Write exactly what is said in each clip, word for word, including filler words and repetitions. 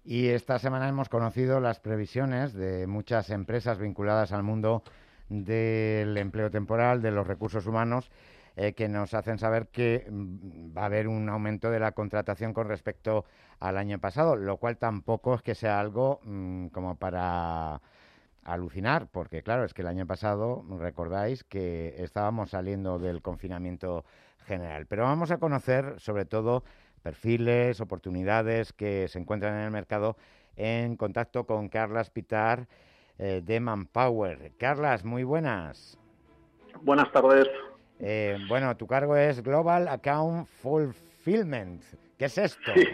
Y esta semana hemos conocido las previsiones de muchas empresas vinculadas al mundo del empleo temporal, de los recursos humanos, eh, que nos hacen saber que mm, va a haber un aumento de la contratación con respecto al año pasado, lo cual tampoco es que sea algo mm, como para alucinar, porque claro, es que el año pasado, recordáis que estábamos saliendo del confinamiento general. Pero vamos a conocer sobre todo perfiles, oportunidades que se encuentran en el mercado en contacto con Carlas Pitar eh, de Manpower. Carlas, muy buenas. Buenas tardes. Eh, bueno, tu cargo es Global Account Fulfillment. ¿Qué es esto? Sí.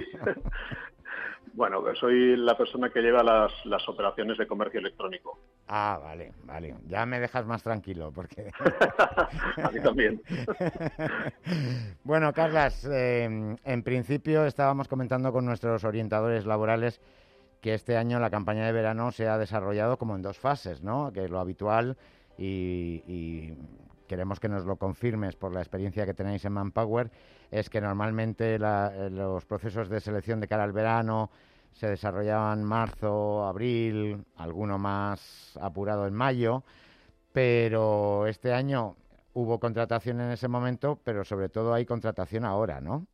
Bueno, soy la persona que lleva las, las operaciones de comercio electrónico. Ah, vale, vale. Ya me dejas más tranquilo porque... A mí también. Bueno, Carlas, eh, en principio estábamos comentando con nuestros orientadores laborales que este año la campaña de verano se ha desarrollado como en dos fases, ¿no? Que es lo habitual y, y queremos que nos lo confirmes por la experiencia que tenéis en Manpower, es que normalmente la, los procesos de selección de cara al verano se desarrollaban marzo, abril, alguno más apurado en mayo, pero este año hubo contratación en ese momento, pero sobre todo hay contratación ahora, ¿no?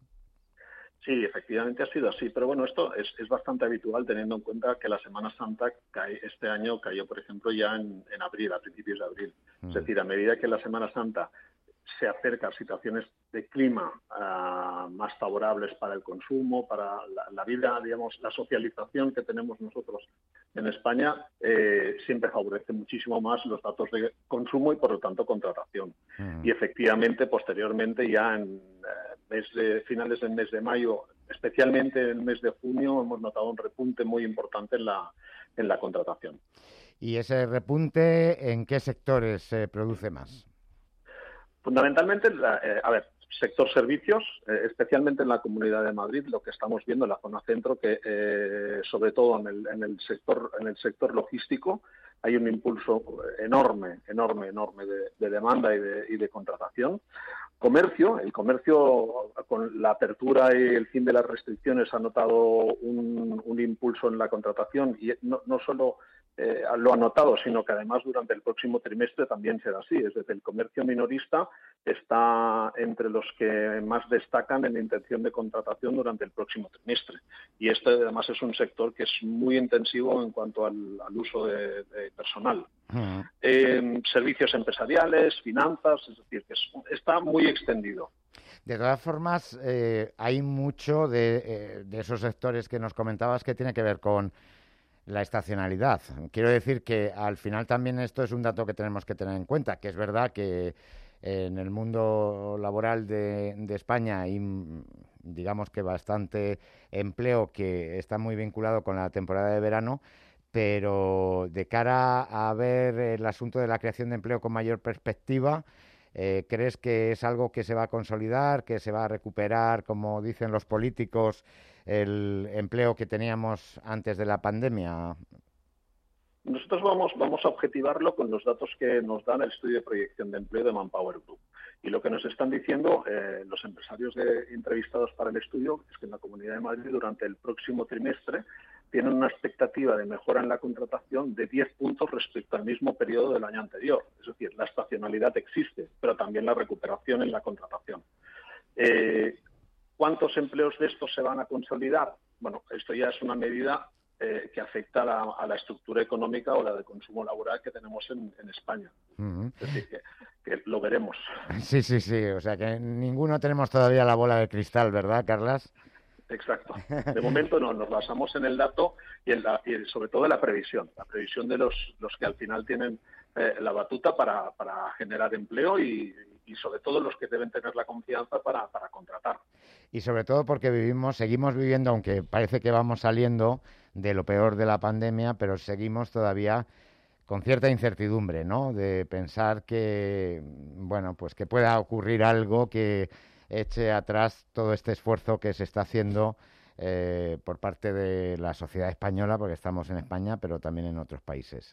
Sí, efectivamente ha sido así, pero bueno, esto es, es bastante habitual teniendo en cuenta que la Semana Santa cae, este año cayó, por ejemplo, ya en, en abril, a principios de abril. Mm. Es decir, a medida que la Semana Santa se acerca a situaciones de clima uh, más favorables para el consumo, para la, la vida, digamos, la socialización que tenemos nosotros en España, eh, siempre favorece muchísimo más los datos de consumo y, por lo tanto, contratación. Uh-huh. Y, efectivamente, posteriormente, ya en eh, mes de, finales del mes de mayo, especialmente en el mes de junio, hemos notado un repunte muy importante en la, en la contratación. ¿Y ese repunte en qué sectores se produce más? Fundamentalmente, eh, a ver, sector servicios, eh, especialmente en la Comunidad de Madrid, lo que estamos viendo en la zona centro, que eh, sobre todo en el, en el sector en el sector logístico hay un impulso enorme, enorme, enorme de, de demanda y de, y de contratación. Comercio, el comercio con la apertura y el fin de las restricciones ha notado un, un impulso en la contratación y no, no solo eh, lo ha notado, sino que además durante el próximo trimestre también será así. Es decir, el comercio minorista está entre los que más destacan en intención de contratación durante el próximo trimestre. Y este además es un sector que es muy intensivo en cuanto al, al uso de, de personal. Uh-huh. Eh, servicios empresariales, finanzas, es decir, que es, está muy extendido. De todas formas, eh, hay mucho de, eh, de esos sectores que nos comentabas que tiene que ver con la estacionalidad. Quiero decir que al final también esto es un dato que tenemos que tener en cuenta, que es verdad que en el mundo laboral de, de España hay, digamos que bastante empleo que está muy vinculado con la temporada de verano, pero de cara a ver el asunto de la creación de empleo con mayor perspectiva, eh, ¿crees que es algo que se va a consolidar, que se va a recuperar, como dicen los políticos, el empleo que teníamos antes de la pandemia? Nosotros vamos, vamos a objetivarlo con los datos que nos dan el estudio de proyección de empleo de Manpower Group. Y lo que nos están diciendo eh, los empresarios de, entrevistados para el estudio es que en la Comunidad de Madrid durante el próximo trimestre tienen una expectativa de mejora en la contratación de diez puntos respecto al mismo periodo del año anterior. Es decir, la estacionalidad existe, pero también la recuperación en la contratación. Eh, ¿Cuántos empleos de estos se van a consolidar? Bueno, esto ya es una medida eh, que afecta a la, a la estructura económica o la de consumo laboral que tenemos en, en España. Uh-huh. Es decir, que, que lo veremos. Sí, sí, sí. O sea, que ninguno tenemos todavía la bola de cristal, ¿verdad, Carlas? Exacto. De momento no, nos basamos en el dato y, en la, y sobre todo en la previsión, la previsión de los, los que al final tienen eh, la batuta para, para generar empleo y, y sobre todo los que deben tener la confianza para, para contratar. Y sobre todo porque vivimos, seguimos viviendo, aunque parece que vamos saliendo de lo peor de la pandemia, pero seguimos todavía con cierta incertidumbre, ¿no? De pensar que, bueno, pues que pueda ocurrir algo que eche atrás todo este esfuerzo que se está haciendo eh, por parte de la sociedad española, porque estamos en España, pero también en otros países.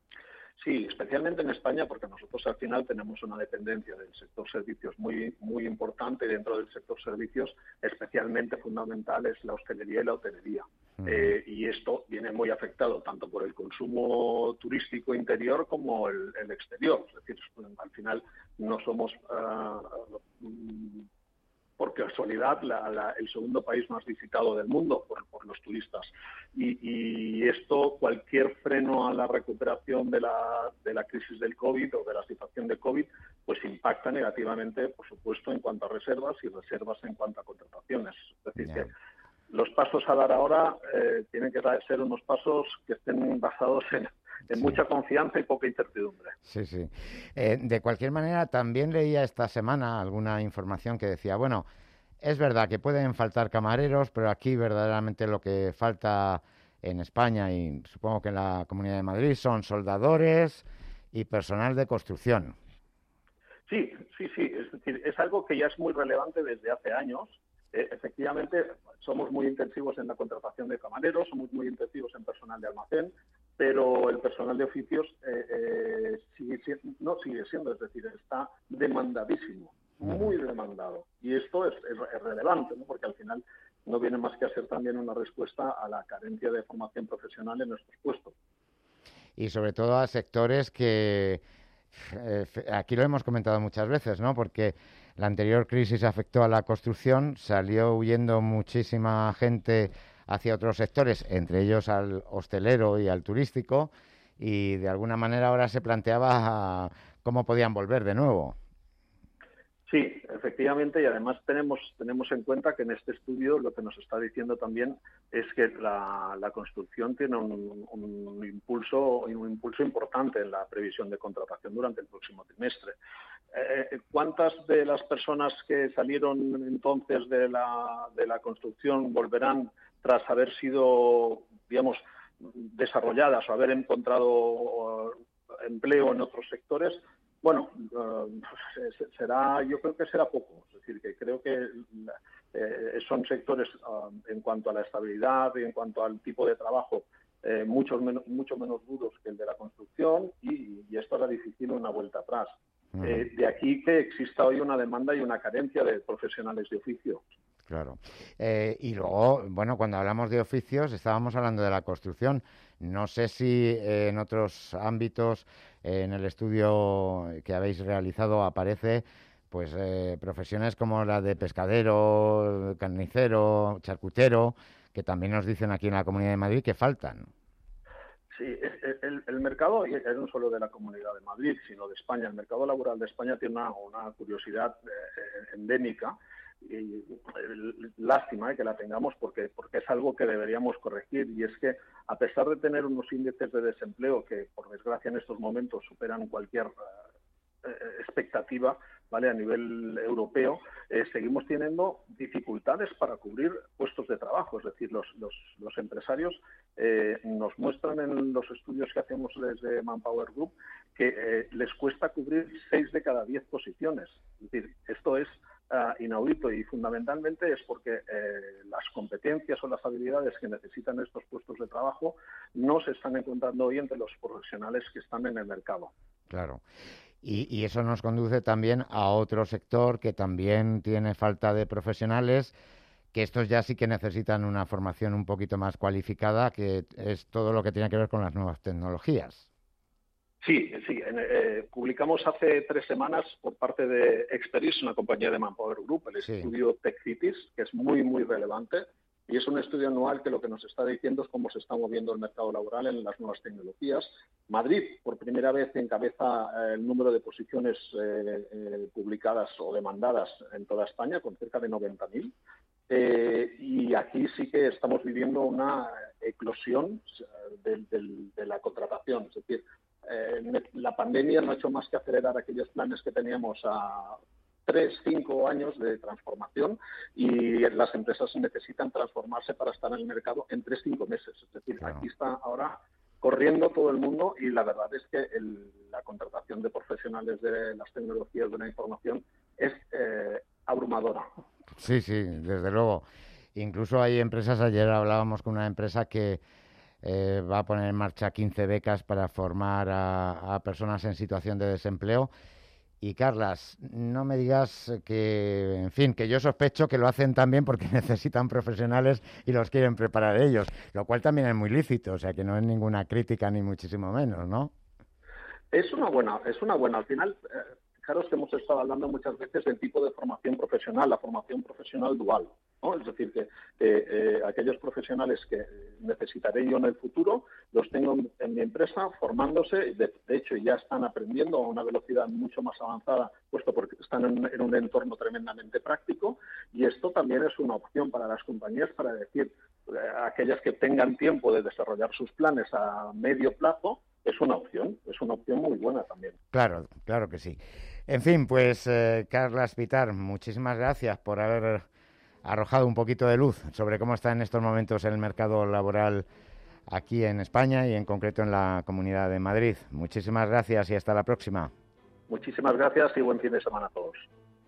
Sí, especialmente en España, porque nosotros al final tenemos una dependencia del sector servicios muy, muy importante. Dentro del sector servicios, especialmente fundamental es la hostelería y la hotelería. Eh, y esto viene muy afectado tanto por el consumo turístico interior como el, el exterior. Es decir, al final no somos, uh, por casualidad, la, la, el segundo país más visitado del mundo por, por los turistas. Y, y esto, cualquier freno a la recuperación de la, de la crisis del COVID o de la situación de COVID, pues impacta negativamente, por supuesto, en cuanto a reservas y reservas en cuanto a contrataciones. Es decir, yeah. que los pasos a dar ahora eh, tienen que ser unos pasos que estén basados en, en sí. mucha confianza y poca incertidumbre. Sí, sí. Eh, de cualquier manera, también leía esta semana alguna información que decía, bueno, es verdad que pueden faltar camareros, pero aquí verdaderamente lo que falta en España y supongo que en la Comunidad de Madrid son soldadores y personal de construcción. Sí, sí, sí. Es decir, es algo que ya es muy relevante desde hace años. Eh, efectivamente, somos muy intensivos en la contratación de camareros, somos muy intensivos en personal de almacén, pero el personal de oficios eh, eh, sigue siendo, no sigue siendo, es decir, está demandadísimo, muy demandado. Y esto es, es, es relevante, ¿no? Porque al final no viene más que a ser también una respuesta a la carencia de formación profesional en nuestros puestos. Y sobre todo a sectores que, eh, aquí lo hemos comentado muchas veces, ¿no? Porque la anterior crisis afectó a la construcción, salió huyendo muchísima gente hacia otros sectores, entre ellos al hostelero y al turístico, y de alguna manera ahora se planteaba cómo podían volver de nuevo. Sí, efectivamente, y además tenemos, tenemos en cuenta que en este estudio lo que nos está diciendo también es que la, la construcción tiene un, un, impulso, un impulso importante en la previsión de contratación durante el próximo trimestre. Eh, ¿Cuántas de las personas que salieron entonces de la, de la construcción volverán tras haber sido, digamos, desarrolladas o haber encontrado empleo en otros sectores? Bueno, uh, será, yo creo que será poco. Es decir, que creo que eh, son sectores uh, en cuanto a la estabilidad y en cuanto al tipo de trabajo eh, mucho, menos, mucho menos duros que el de la construcción y, y esto hará difícil una vuelta atrás. Uh-huh. Eh, de aquí que exista hoy una demanda y una carencia de profesionales de oficio. Claro. Eh, y luego, bueno, cuando hablamos de oficios, estábamos hablando de la construcción. No sé si eh, en otros ámbitos, eh, en el estudio que habéis realizado, aparece pues eh, profesiones como la de pescadero, carnicero, charcutero, que también nos dicen aquí en la Comunidad de Madrid que faltan. Sí, el, el mercado, y no solo de la Comunidad de Madrid, sino de España, el mercado laboral de España tiene una, una curiosidad eh, endémica. Y lástima eh, que la tengamos porque, porque es algo que deberíamos corregir y es que a pesar de tener unos índices de desempleo que por desgracia en estos momentos superan cualquier eh, expectativa, ¿vale? A nivel europeo, eh, seguimos teniendo dificultades para cubrir puestos de trabajo, es decir, los, los, los empresarios eh, nos muestran en los estudios que hacemos desde Manpower Group que eh, les cuesta cubrir seis de cada diez posiciones, es decir, esto es Uh, inaudito y fundamentalmente es porque eh, las competencias o las habilidades que necesitan estos puestos de trabajo no se están encontrando hoy entre los profesionales que están en el mercado. Claro. Y, y eso nos conduce también a otro sector que también tiene falta de profesionales, que estos ya sí que necesitan una formación un poquito más cualificada, que es todo lo que tiene que ver con las nuevas tecnologías. Sí, sí. Eh, publicamos hace tres semanas por parte de Experis, una compañía de Manpower Group, el sí. estudio Tech Cities, que es muy, muy relevante. Y es un estudio anual que lo que nos está diciendo es cómo se está moviendo el mercado laboral en las nuevas tecnologías. Madrid, por primera vez, encabeza eh, el número de posiciones eh, eh, publicadas o demandadas en toda España, con cerca de noventa mil. Eh, y aquí sí que estamos viviendo una eclosión de, de, de la contratación. Es decir, Eh, la pandemia no ha hecho más que acelerar aquellos planes que teníamos a tres, cinco años de transformación y las empresas necesitan transformarse para estar en el mercado en tres, cinco meses. Es decir, claro. Aquí está ahora corriendo todo el mundo y la verdad es que el, la contratación de profesionales de las tecnologías de la información es eh, abrumadora. Sí, sí, desde luego. Incluso hay empresas, ayer hablábamos con una empresa que Eh, va a poner en marcha quince becas para formar a, a personas en situación de desempleo Y Carlas, no me digas que, en fin, que yo sospecho que lo hacen también porque necesitan profesionales y los quieren preparar ellos, lo cual también es muy lícito, o sea que no es ninguna crítica ni muchísimo menos, ¿no? Es una buena, es una buena. Al final, eh, fijaros que hemos estado hablando muchas veces del tipo de formación profesional, la formación profesional dual, ¿no? Es decir, que eh, eh, aquellos profesionales que necesitaré yo en el futuro los tengo en, en mi empresa formándose, de, de hecho ya están aprendiendo a una velocidad mucho más avanzada, puesto porque están en, en un entorno tremendamente práctico, y esto también es una opción para las compañías para decir, eh, aquellas que tengan tiempo de desarrollar sus planes a medio plazo, es una opción, es una opción muy buena también. Claro, claro que sí. En fin, pues eh, Carlas Pitar, muchísimas gracias por haber arrojado un poquito de luz sobre cómo está en estos momentos el mercado laboral aquí en España y en concreto en la Comunidad de Madrid. Muchísimas gracias y hasta la próxima. Muchísimas gracias y buen fin de semana a todos.